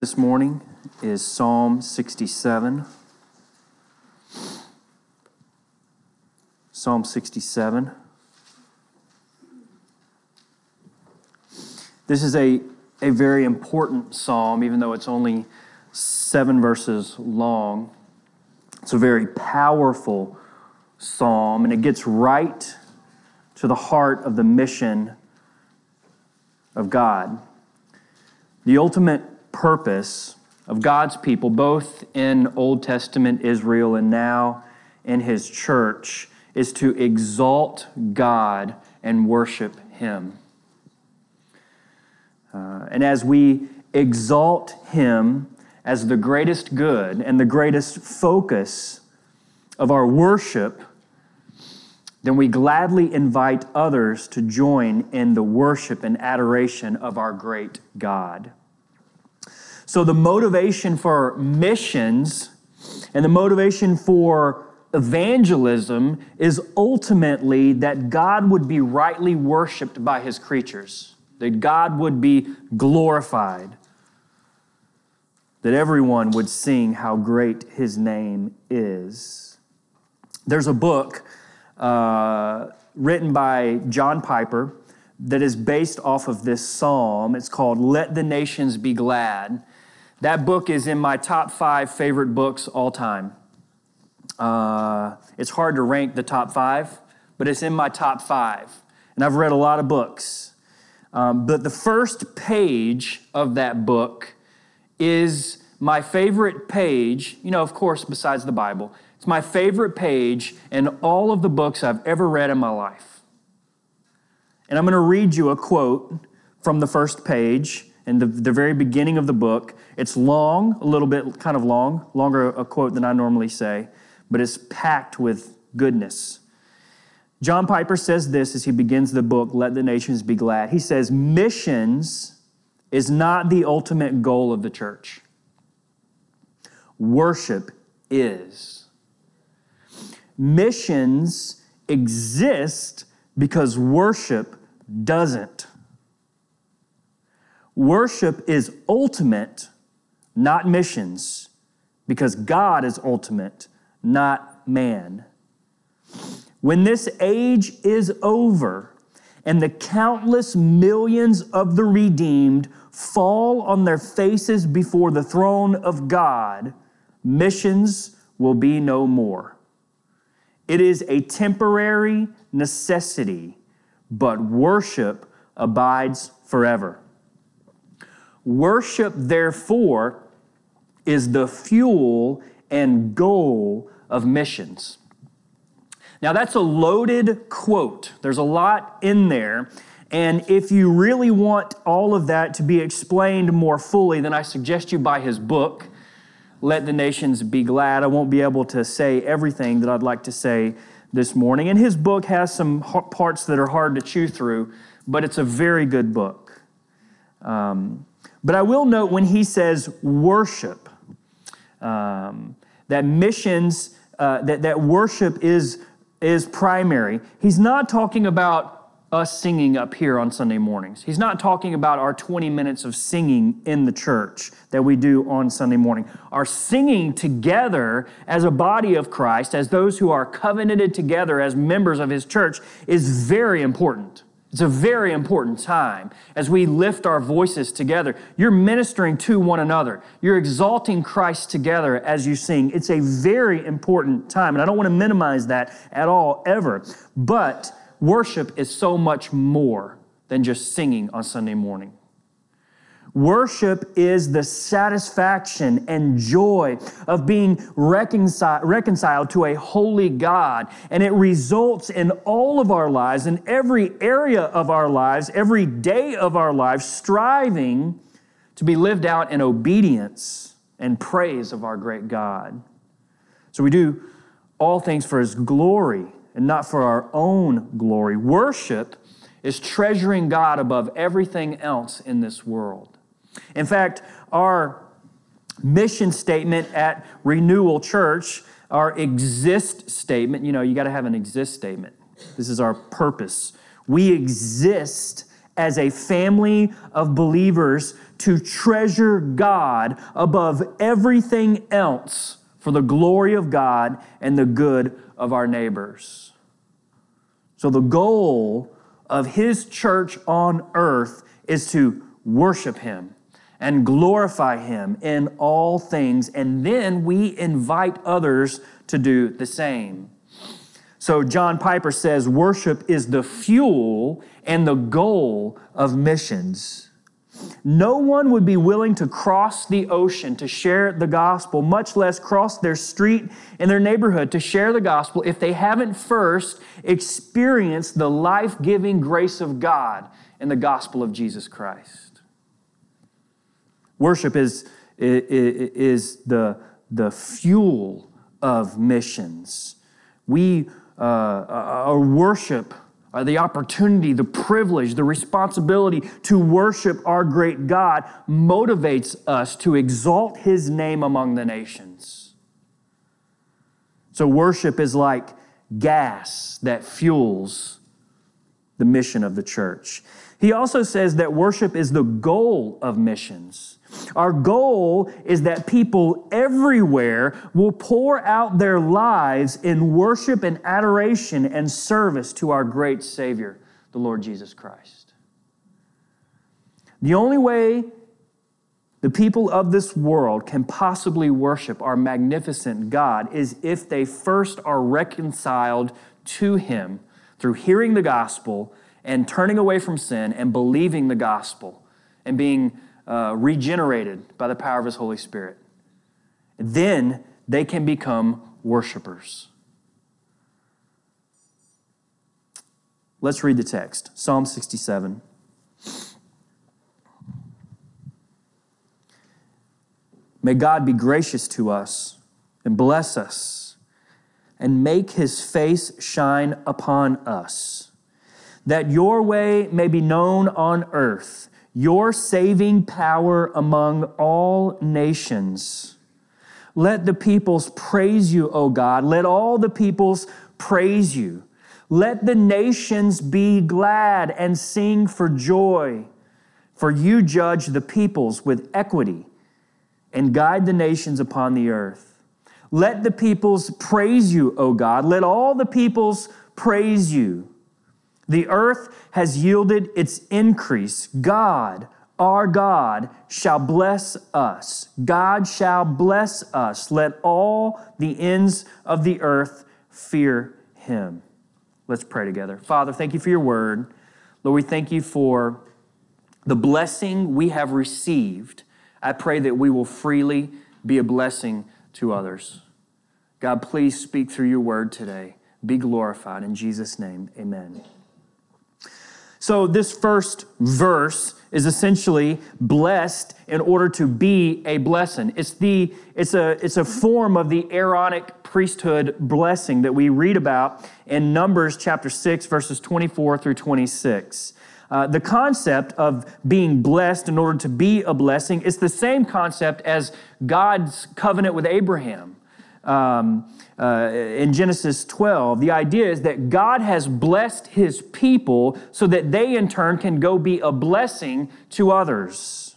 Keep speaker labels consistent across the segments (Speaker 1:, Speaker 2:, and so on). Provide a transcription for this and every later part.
Speaker 1: This morning is Psalm 67. Psalm 67. This is a very important psalm, even though it's only 7 verses long. It's a very powerful psalm, and it gets right to the heart of the mission of God. The ultimate purpose of God's people, both in Old Testament Israel and now in His church, is to exalt God and worship Him. And as we exalt Him as the greatest good and the greatest focus of our worship, then we gladly invite others to join in the worship and adoration of our great God. So the motivation for missions and the motivation for evangelism is ultimately that God would be rightly worshiped by His creatures, that God would be glorified, that everyone would sing how great His name is. There's a book written by John Piper that is based off of this psalm. It's called Let the Nations Be Glad. That book is in my top 5 favorite books all time. It's hard to rank the top 5, but it's in my top 5. And I've read a lot of books. But the first page of that book is my favorite page, of course, besides the Bible. It's my favorite page in all of the books I've ever read in my life. And I'm going to read you a quote from the first page in the very beginning of the book. It's long, a little bit kind of long, longer a quote than I normally say, but it's packed with goodness. John Piper says this as he begins the book, Let the Nations Be Glad. He says, missions is not the ultimate goal of the church. Worship is. Missions exist because worship doesn't. Worship is ultimate, not missions, because God is ultimate, not man. When this age is over and the countless millions of the redeemed fall on their faces before the throne of God, missions will be no more. It is a temporary necessity, but worship abides forever. Worship, therefore, is the fuel and goal of missions. Now, that's a loaded quote. There's a lot in there. And if you really want all of that to be explained more fully, then I suggest you buy his book, Let the Nations Be Glad. I won't be able to say everything that I'd like to say this morning. And his book has some parts that are hard to chew through, but it's a very good book. But I will note when he says worship, that missions, that worship is primary. He's not talking about us singing up here on Sunday mornings. He's not talking about our 20 minutes of singing in the church that we do on Sunday morning. Our singing together as a body of Christ, as those who are covenanted together as members of His church, is very important. It's a very important time as we lift our voices together. You're ministering to one another. You're exalting Christ together as you sing. It's a very important time, and I don't want to minimize that at all, ever. But worship is so much more than just singing on Sunday morning. Worship is the satisfaction and joy of being reconciled to a holy God. And it results in all of our lives, in every area of our lives, every day of our lives, striving to be lived out in obedience and praise of our great God. So we do all things for His glory and not for our own glory. Worship is treasuring God above everything else in this world. In fact, our mission statement at Renewal Church, our exist statement, you got to have an exist statement. This is our purpose. We exist as a family of believers to treasure God above everything else for the glory of God and the good of our neighbors. So the goal of His church on earth is to worship Him and glorify Him in all things, and then we invite others to do the same. So John Piper says, worship is the fuel and the goal of missions. No one would be willing to cross the ocean to share the gospel, much less cross their street in their neighborhood to share the gospel, if they haven't first experienced the life-giving grace of God in the gospel of Jesus Christ. Worship is the fuel of missions. Our worship, the opportunity, the privilege, the responsibility to worship our great God motivates us to exalt His name among the nations. So worship is like gas that fuels the mission of the church. He also says that worship is the goal of missions. Our goal is that people everywhere will pour out their lives in worship and adoration and service to our great Savior, the Lord Jesus Christ. The only way the people of this world can possibly worship our magnificent God is if they first are reconciled to Him through hearing the gospel and turning away from sin and believing the gospel and being regenerated by the power of His Holy Spirit. Then they can become worshipers. Let's read the text. Psalm 67. May God be gracious to us and bless us and make His face shine upon us, that your way may be known on earth, your saving power among all nations. Let the peoples praise you, O God. Let all the peoples praise you. Let the nations be glad and sing for joy. For you judge the peoples with equity and guide the nations upon the earth. Let the peoples praise you, O God. Let all the peoples praise you. The earth has yielded its increase. God, our God, shall bless us. God shall bless us. Let all the ends of the earth fear Him. Let's pray together. Father, thank you for your word. Lord, we thank you for the blessing we have received. I pray that we will freely be a blessing to others. God, please speak through your word today. Be glorified. In Jesus' name, amen. So this first verse is essentially blessed in order to be a blessing. It's a form of the Aaronic priesthood blessing that we read about in Numbers chapter 6, verses 24 through 26. The concept of being blessed in order to be a blessing is the same concept as God's covenant with Abraham. In Genesis 12, the idea is that God has blessed His people so that they in turn can go be a blessing to others.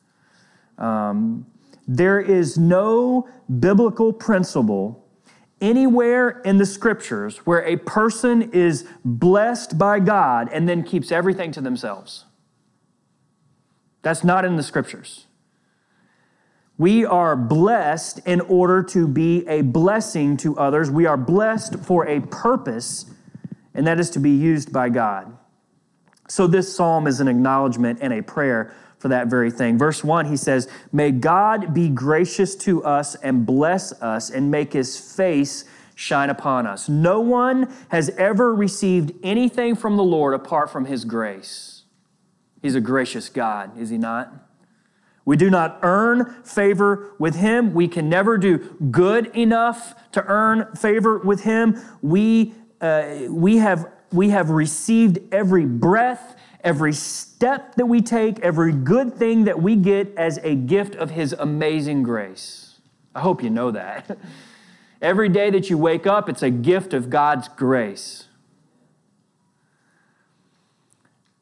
Speaker 1: There is no biblical principle anywhere in the Scriptures where a person is blessed by God and then keeps everything to themselves. That's not in the Scriptures. We are blessed in order to be a blessing to others. We are blessed for a purpose, and that is to be used by God. So this psalm is an acknowledgement and a prayer for that very thing. Verse 1, he says, "May God be gracious to us and bless us and make His face shine upon us." No one has ever received anything from the Lord apart from His grace. He's a gracious God, is He not? We do not earn favor with Him. We can never do good enough to earn favor with Him. We have received every breath, every step that we take, every good thing that we get as a gift of His amazing grace. I hope you know that. Every day that you wake up, it's a gift of God's grace.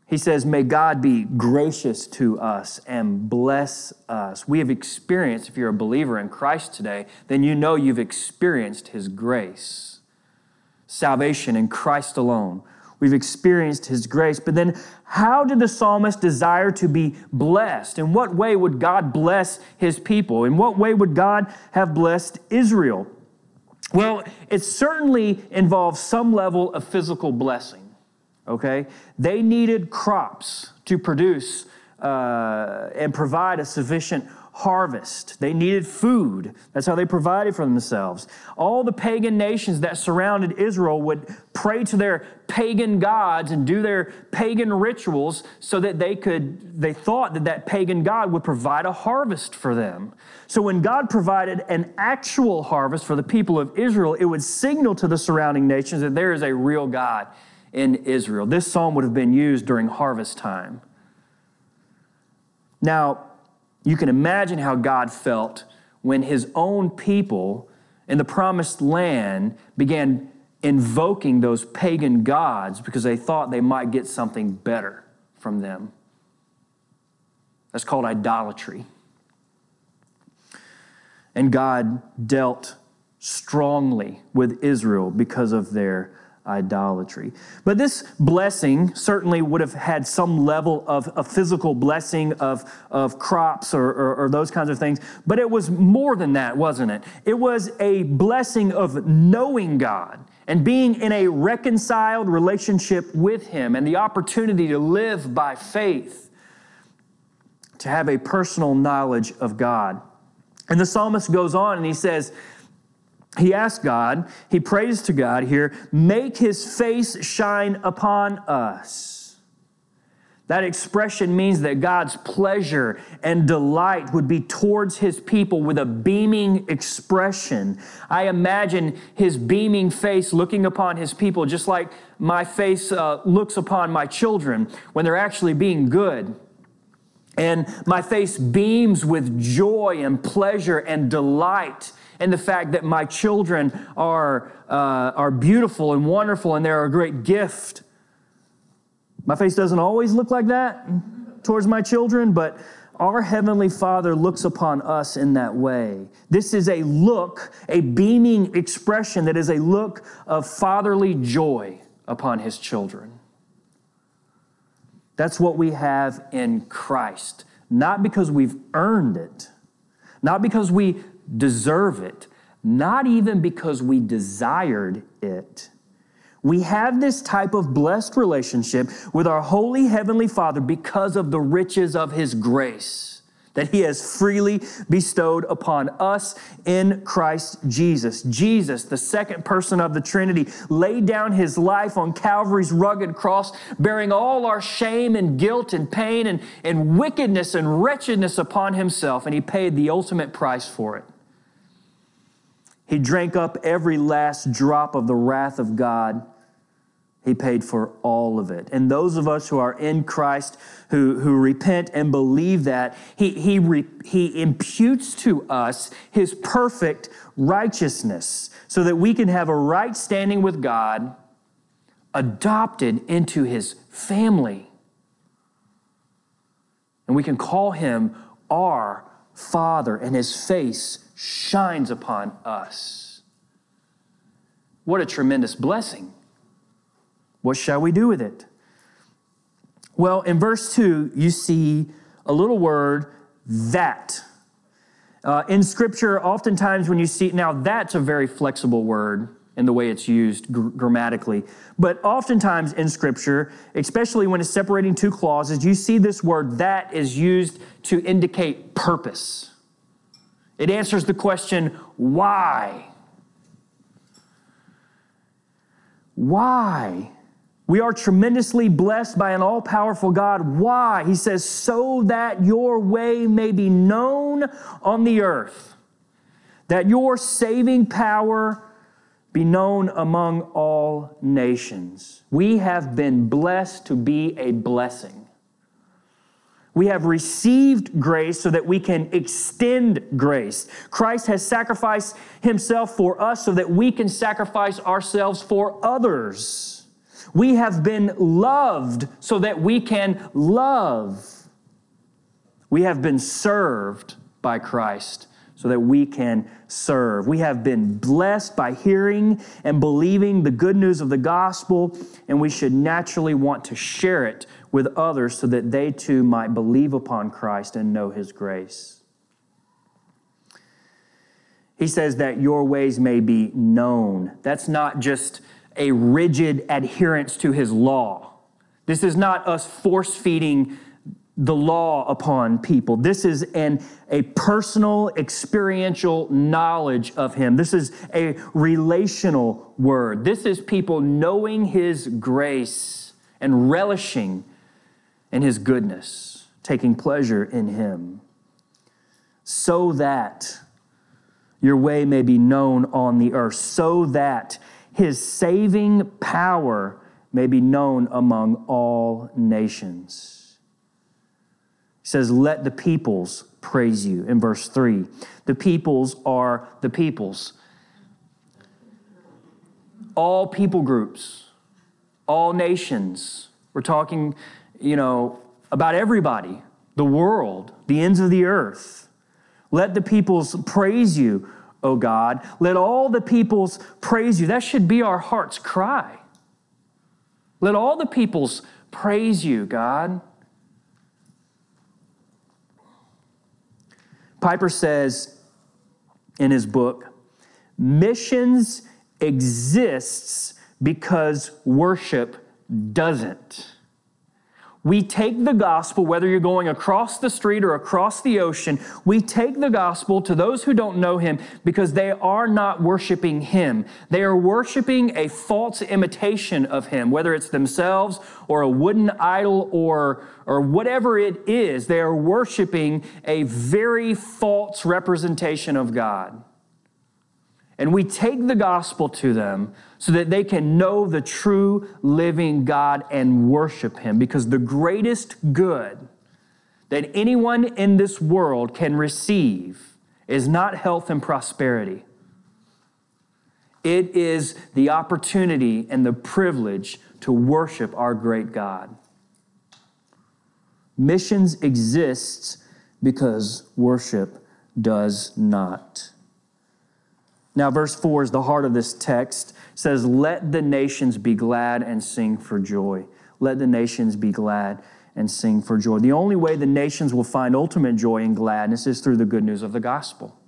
Speaker 1: He says, may God be gracious to us and bless us. We have experienced, if you're a believer in Christ today, then you know you've experienced His grace. Salvation in Christ alone. We've experienced His grace. But then how did the psalmist desire to be blessed? In what way would God bless His people? In what way would God have blessed Israel? Well, it certainly involves some level of physical blessing. Okay, they needed crops to produce and provide a sufficient harvest. They needed food. That's how they provided for themselves. All the pagan nations that surrounded Israel would pray to their pagan gods and do their pagan rituals so that they thought that pagan god would provide a harvest for them. So when God provided an actual harvest for the people of Israel, it would signal to the surrounding nations that there is a real God in Israel. This psalm would have been used during harvest time. Now, you can imagine how God felt when His own people in the promised land began invoking those pagan gods because they thought they might get something better from them. That's called idolatry. And God dealt strongly with Israel because of their idolatry. But this blessing certainly would have had some level of a physical blessing of crops or those kinds of things. But it was more than that, wasn't it? It was a blessing of knowing God and being in a reconciled relationship with Him and the opportunity to live by faith, to have a personal knowledge of God. And the psalmist goes on and he says, he asks God, he prays to God here, make His face shine upon us. That expression means that God's pleasure and delight would be towards His people with a beaming expression. I imagine His beaming face looking upon His people just like my face looks upon my children when they're actually being good. And my face beams with joy and pleasure and delight and the fact that my children are beautiful and wonderful and they're a great gift. My face doesn't always look like that towards my children, but our Heavenly Father looks upon us in that way. This is a look, a beaming expression that is a look of fatherly joy upon His children. That's what we have in Christ, not because we've earned it, not because we deserve it, not even because we desired it. We have this type of blessed relationship with our holy Heavenly Father because of the riches of His grace that He has freely bestowed upon us in Christ Jesus. Jesus, the second person of the Trinity, laid down His life on Calvary's rugged cross, bearing all our shame and guilt and pain and wickedness and wretchedness upon Himself, and He paid the ultimate price for it. He drank up every last drop of the wrath of God. He paid for all of it. And those of us who are in Christ, who repent and believe that, He imputes to us His perfect righteousness so that we can have a right standing with God, adopted into His family. And we can call Him our Father, and His face shines upon us. What a tremendous blessing. What shall we do with it? Well, in verse 2, you see a little word, that. In Scripture, oftentimes when you see, now that's a very flexible word in the way it's used grammatically, but oftentimes in Scripture, especially when it's separating two clauses, you see this word that is used to indicate purpose. It answers the question, why? Why? We are tremendously blessed by an all-powerful God. Why? He says, so that your way may be known on the earth, that your saving power be known among all nations. We have been blessed to be a blessing. We have received grace so that we can extend grace. Christ has sacrificed Himself for us so that we can sacrifice ourselves for others. We have been loved so that we can love. We have been served by Christ so that we can serve. We have been blessed by hearing and believing the good news of the gospel, and we should naturally want to share it with others so that they too might believe upon Christ and know His grace. He says that your ways may be known. That's not just a rigid adherence to His law. This is not us force-feeding the law upon people. This is a personal, experiential knowledge of Him. This is a relational word. This is people knowing His grace and relishing in His goodness, taking pleasure in Him, so that your way may be known on the earth, so that His saving power may be known among all nations. He says, let the peoples praise you in verse 3. The peoples are the peoples. All people groups, all nations. We're talking, about everybody, the world, the ends of the earth. Let the peoples praise you, O God. Let all the peoples praise you. That should be our heart's cry. Let all the peoples praise you, God. Piper says in his book, missions exists because worship doesn't. We take the gospel, whether you're going across the street or across the ocean, we take the gospel to those who don't know Him because they are not worshiping Him. They are worshiping a false imitation of Him, whether it's themselves or a wooden idol or whatever it is. They are worshiping a very false representation of God. And we take the gospel to them so that they can know the true living God and worship Him. Because the greatest good that anyone in this world can receive is not health and prosperity. It is the opportunity and the privilege to worship our great God. Missions exists because worship does not. Now, verse 4 is the heart of this text. It says, let the nations be glad and sing for joy. Let the nations be glad and sing for joy. The only way the nations will find ultimate joy and gladness is through the good news of the gospel.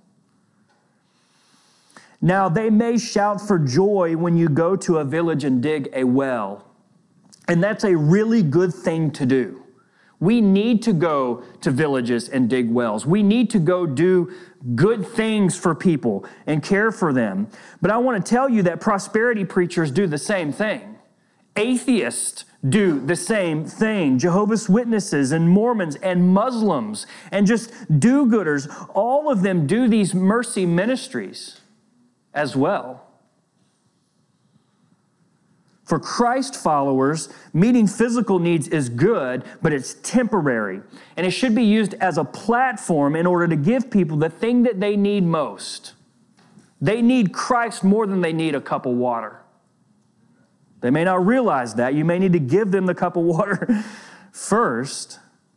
Speaker 1: Now, they may shout for joy when you go to a village and dig a well. And that's a really good thing to do. We need to go to villages and dig wells. We need to go do good things for people and care for them. But I want to tell you that prosperity preachers do the same thing. Atheists do the same thing. Jehovah's Witnesses and Mormons and Muslims and just do-gooders, all of them do these mercy ministries as well. For Christ followers, meeting physical needs is good, but it's temporary. And it should be used as a platform in order to give people the thing that they need most. They need Christ more than they need a cup of water. They may not realize that. You may need to give them the cup of water first.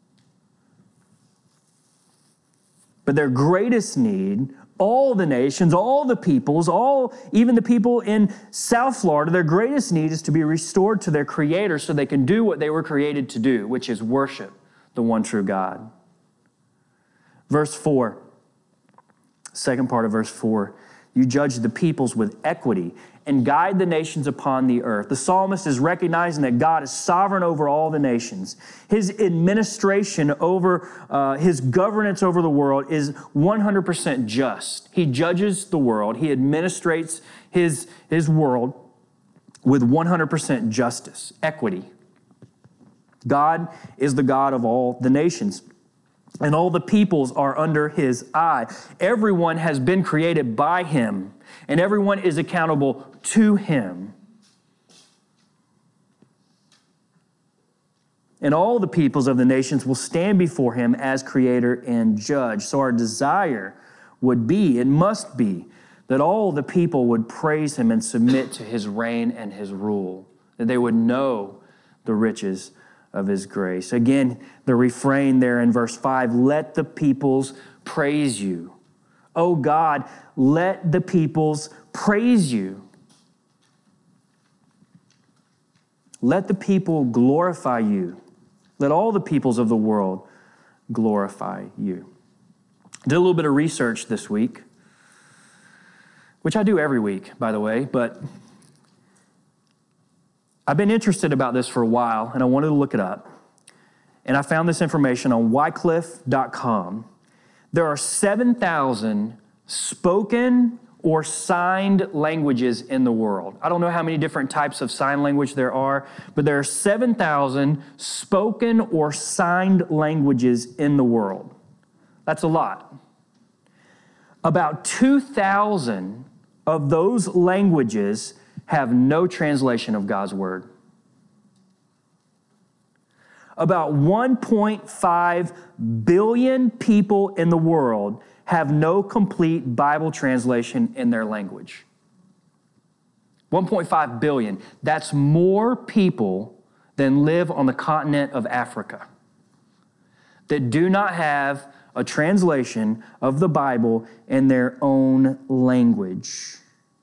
Speaker 1: But their greatest need, all the nations, all the peoples, even the people in South Florida, their greatest need is to be restored to their Creator so they can do what they were created to do, which is worship the one true God. Verse 4, second part of verse 4, you judge the peoples with equity and guide the nations upon the earth. The psalmist is recognizing that God is sovereign over all the nations. His administration over, his governance over the world is 100% just. He judges the world. He administrates his world with 100% justice, equity. God is the God of all the nations, and all the peoples are under His eye. Everyone has been created by Him, and everyone is accountable to Him. And all the peoples of the nations will stand before Him as Creator and Judge. So our desire would be, it must be, that all the people would praise Him and submit to His reign and His rule. that they would know the riches of his grace. Again, the refrain there in verse 5, let the peoples praise you. Oh God, let the peoples praise you. Let the people glorify you. Let all the peoples of the world glorify you. I did a little bit of research this week, which I do every week, by the way, but I've been interested about this for a while, and I wanted to look it up. And I found this information on Wycliffe.com. There are 7,000 spoken or signed languages in the world. I don't know how many different types of sign language there are, but there are 7,000 spoken or signed languages in the world. That's a lot. About 2,000 of those languages have no translation of God's word. About 1.5 billion people in the world have no complete Bible translation in their language. 1.5 billion. That's more people than live on the continent of Africa that do not have a translation of the Bible in their own language.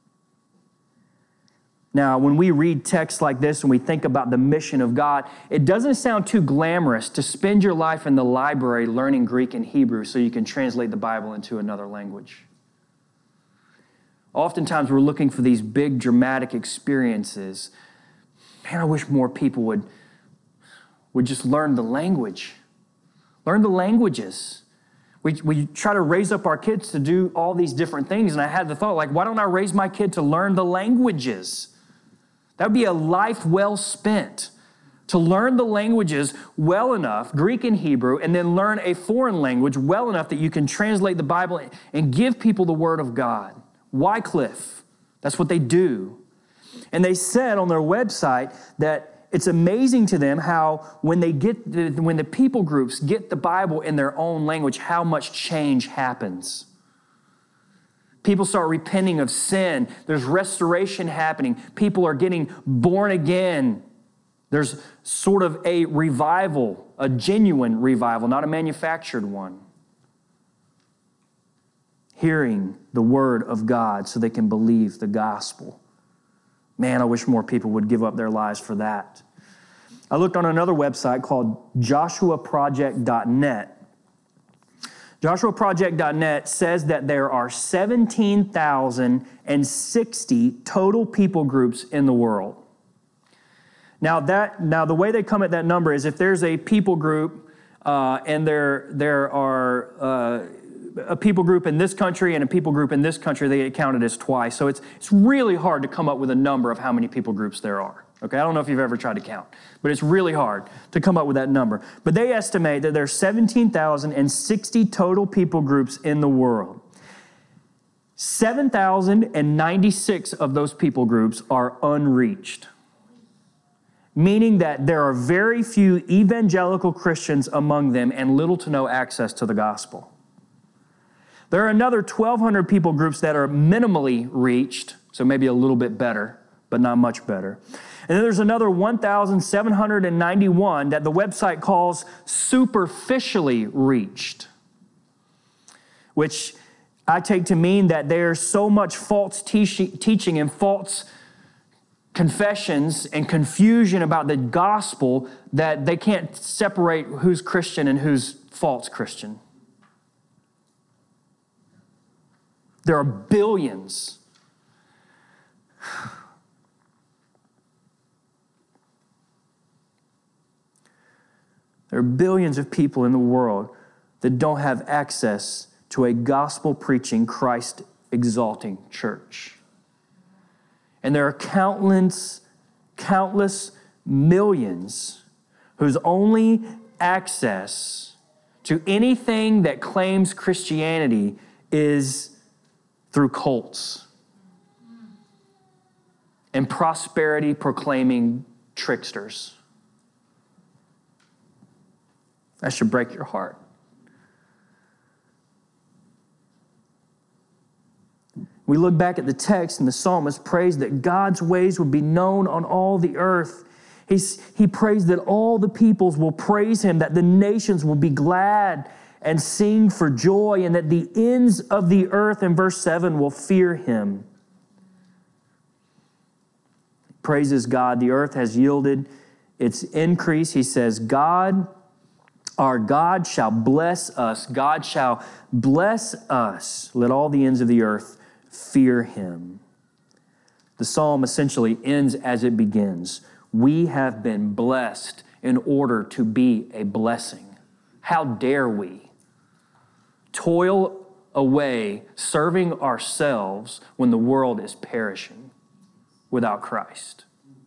Speaker 1: Now, when we read texts like this and we think about the mission of God, it doesn't sound too glamorous to spend your life in the library learning Greek and Hebrew so you can translate the Bible into another language. Oftentimes, we're looking for these big, dramatic experiences. Man, I wish more people would just learn the language. Learn the languages. We try to raise up our kids to do all these different things, and I had the thought, like, why don't I raise my kid to learn the languages? That would be a life well spent, to learn the languages well enough, Greek and Hebrew, and then learn a foreign language well enough that you can translate the Bible and give people the Word of God. Wycliffe, that's what they do. And they said on their website that it's amazing to them how when the people groups get the Bible in their own language, how much change happens. People start repenting of sin. There's restoration happening. People are getting born again. There's sort of a revival, a genuine revival, not a manufactured one. Hearing the word of God so they can believe the gospel. Man, I wish more people would give up their lives for that. I looked on another website called joshuaproject.net. JoshuaProject.net says that there are 17,060 total people groups in the world. Now the way they come at that number is if there's a people group and there are a people group in this country and a people group in this country, they get counted as twice. So it's really hard to come up with a number of how many people groups there are. Okay, I don't know if you've ever tried to count, but it's really hard to come up with that number. But they estimate that there's 17,060 total people groups in the world. 7,096 of those people groups are unreached, meaning that there are very few evangelical Christians among them and little to no access to the gospel. There are another 1,200 people groups that are minimally reached, so maybe a little bit better, but not much better. And then there's another 1,791 that the website calls superficially reached, which I take to mean that there's so much false teaching and false confessions and confusion about the gospel that they can't separate who's Christian and who's false Christian. There are billions. There are billions of people in the world that don't have access to a gospel-preaching, Christ-exalting church. And there are countless millions whose only access to anything that claims Christianity is through cults and prosperity-proclaiming tricksters. That should break your heart. We look back at the text, and the psalmist prays that God's ways would be known on all the earth. He prays that all the peoples will praise him, that the nations will be glad and sing for joy, and that the ends of the earth, in verse 7, will fear him. He praises God. The earth has yielded its increase. He says, God, our God shall bless us. God shall bless us. Let all the ends of the earth fear him. The psalm essentially ends as it begins. We have been blessed in order to be a blessing. How dare we toil away serving ourselves when the world is perishing without Christ?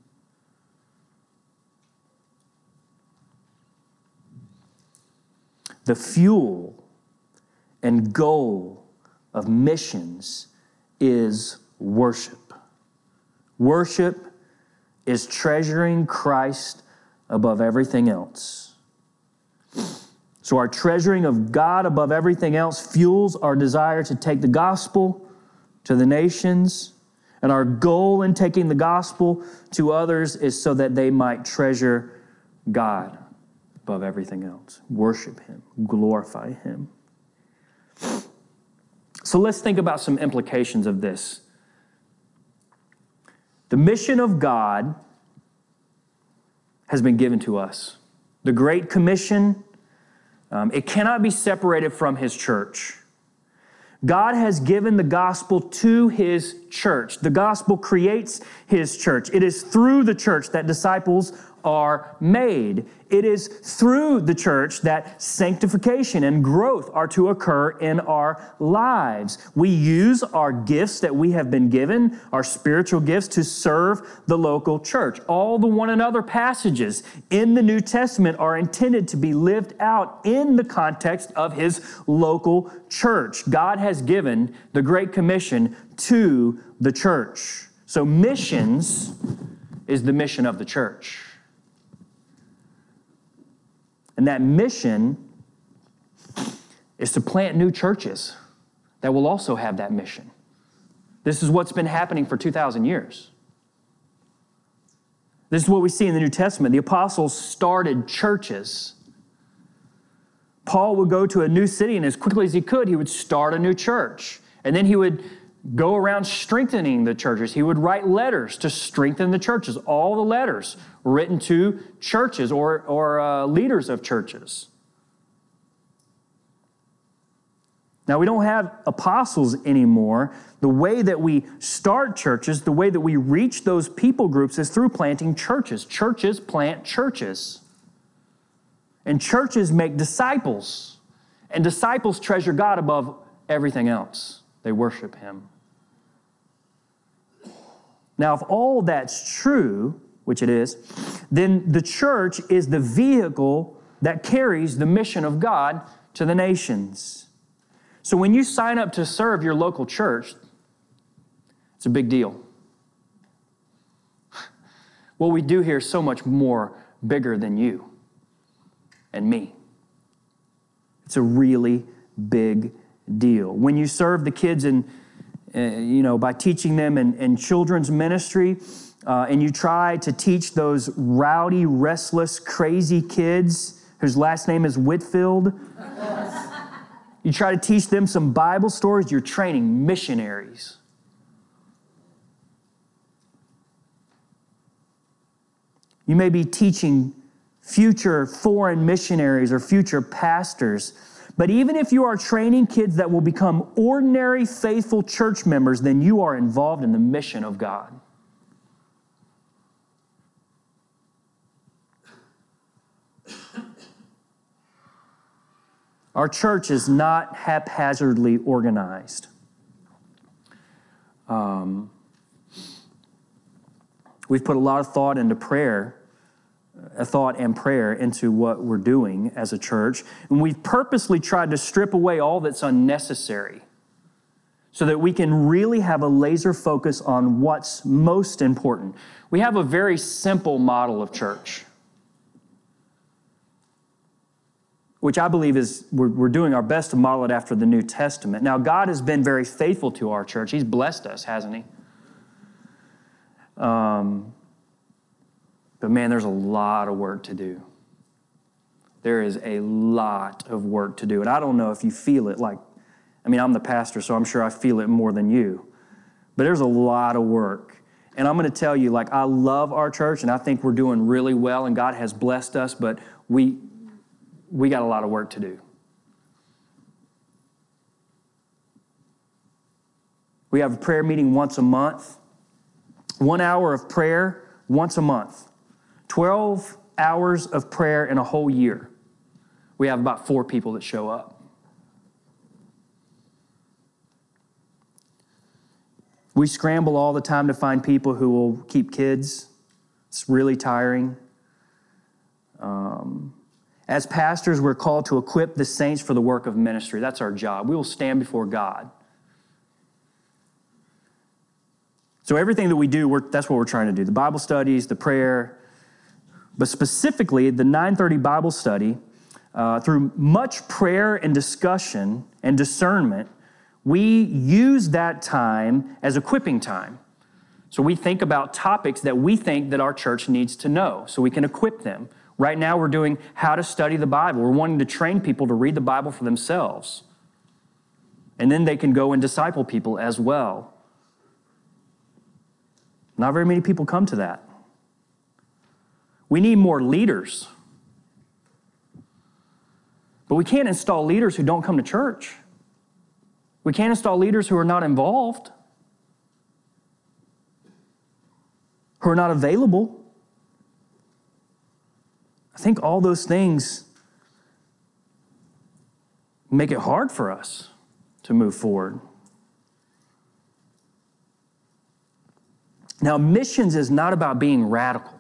Speaker 1: The fuel and goal of missions is worship. Worship is treasuring Christ above everything else. So our treasuring of God above everything else fuels our desire to take the gospel to the nations. And our goal in taking the gospel to others is so that they might treasure God above everything else. Worship him, glorify him. So let's think about some implications of this. The mission of God has been given to us. The Great Commission, it cannot be separated from his church. God has given the gospel to his church. The gospel creates his church. It is through the church that disciples are made. It is through the church that sanctification and growth are to occur in our lives. We use our gifts that we have been given, our spiritual gifts, to serve the local church. All the one another passages in the New Testament are intended to be lived out in the context of his local church. God has given the Great Commission to the church. So missions is the mission of the church. And that mission is to plant new churches that will also have that mission. This is what's been happening for 2,000 years. This is what we see in the New Testament. The apostles started churches. Paul would go to a new city, and as quickly as he could, he would start a new church. And then he would go around strengthening the churches. He would write letters to strengthen the churches. All the letters written to churches or leaders of churches. Now, we don't have apostles anymore. The way that we start churches, the way that we reach those people groups is through planting churches. Churches plant churches. And churches make disciples. And disciples treasure God above everything else. They worship him. Now, if all that's true, which it is, then the church is the vehicle that carries the mission of God to the nations. So when you sign up to serve your local church, it's a big deal. What we do here is so much more bigger than you and me. It's a really big deal. When you serve the kids by teaching them in children's ministry, and you try to teach those rowdy, restless, crazy kids whose last name is Whitfield, you try to teach them some Bible stories, you're training missionaries. You may be teaching future foreign missionaries or future pastors. But even if you are training kids that will become ordinary, faithful church members, then you are involved in the mission of God. Our church is not haphazardly organized. We've put a lot of thought and prayer into what we're doing as a church. And we've purposely tried to strip away all that's unnecessary so that we can really have a laser focus on what's most important. We have a very simple model of church. which I believe is, we're doing our best to model it after the New Testament. Now, God has been very faithful to our church. He's blessed us, hasn't he? But man, there's a lot of work to do. There is a lot of work to do. And I don't know if you feel it I'm the pastor, so I'm sure I feel it more than you. But there's a lot of work. And I'm going to tell you, I love our church, and I think we're doing really well, and God has blessed us, but we got a lot of work to do. We have a prayer meeting once a month. 1 hour of prayer once a month. 12 hours of prayer in a whole year. We have about 4 people that show up. We scramble all the time to find people who will keep kids. It's really tiring. As pastors, we're called to equip the saints for the work of ministry. That's our job. We will stand before God. So everything that we do, that's what we're trying to do. The Bible studies, the prayer, but specifically the 9:30 Bible study, through much prayer and discussion and discernment, we use that time as equipping time. So we think about topics that we think that our church needs to know so we can equip them. Right now we're doing how to study the Bible. We're wanting to train people to read the Bible for themselves. And then they can go and disciple people as well. Not very many people come to that. We need more leaders. But we can't install leaders who don't come to church. We can't install leaders who are not involved, who are not available. I think all those things make it hard for us to move forward. Now, missions is not about being radical.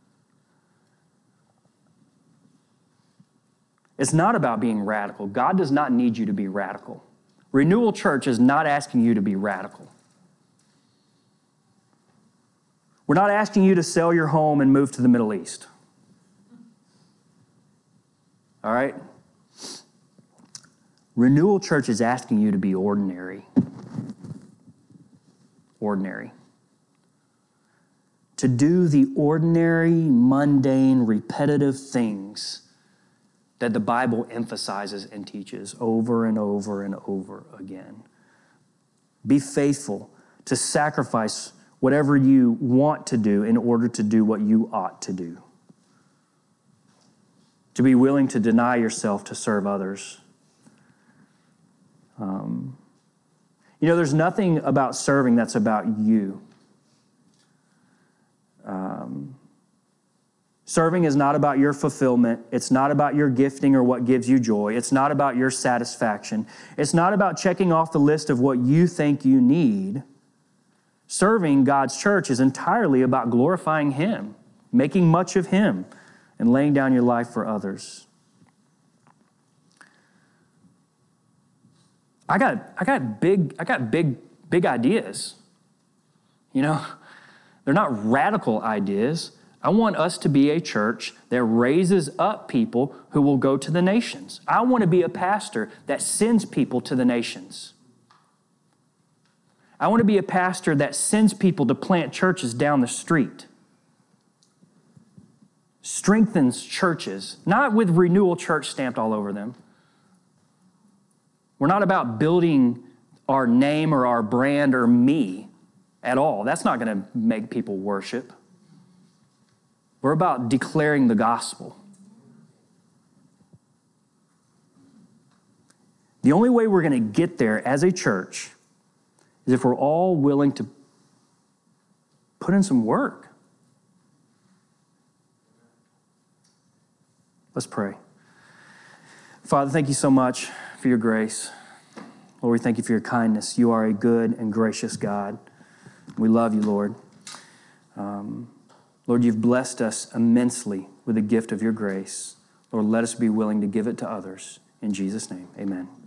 Speaker 1: It's not about being radical. God does not need you to be radical. Renewal Church is not asking you to be radical. We're not asking you to sell your home and move to the Middle East. All right? Renewal Church is asking you to be ordinary. Ordinary. To do the ordinary, mundane, repetitive things that the Bible emphasizes and teaches over and over and over again. Be faithful to sacrifice whatever you want to do in order to do what you ought to do. To be willing to deny yourself to serve others. There's nothing about serving that's about you. Serving is not about your fulfillment. It's not about your gifting or what gives you joy. It's not about your satisfaction. It's not about checking off the list of what you think you need. Serving God's church is entirely about glorifying Him, making much of Him, and laying down your life for others. I got big ideas. They're not radical ideas. I want us to be a church that raises up people who will go to the nations. I want to be a pastor that sends people to the nations. I want to be a pastor that sends people to plant churches down the street. Strengthens churches, not with Renewal Church stamped all over them. We're not about building our name or our brand or me at all. That's not going to make people worship. We're about declaring the gospel. The only way we're going to get there as a church is if we're all willing to put in some work. Let's pray. Father, thank you so much for your grace. Lord, we thank you for your kindness. You are a good and gracious God. We love you, Lord. Lord, you've blessed us immensely with the gift of your grace. Lord, let us be willing to give it to others. In Jesus' name, amen.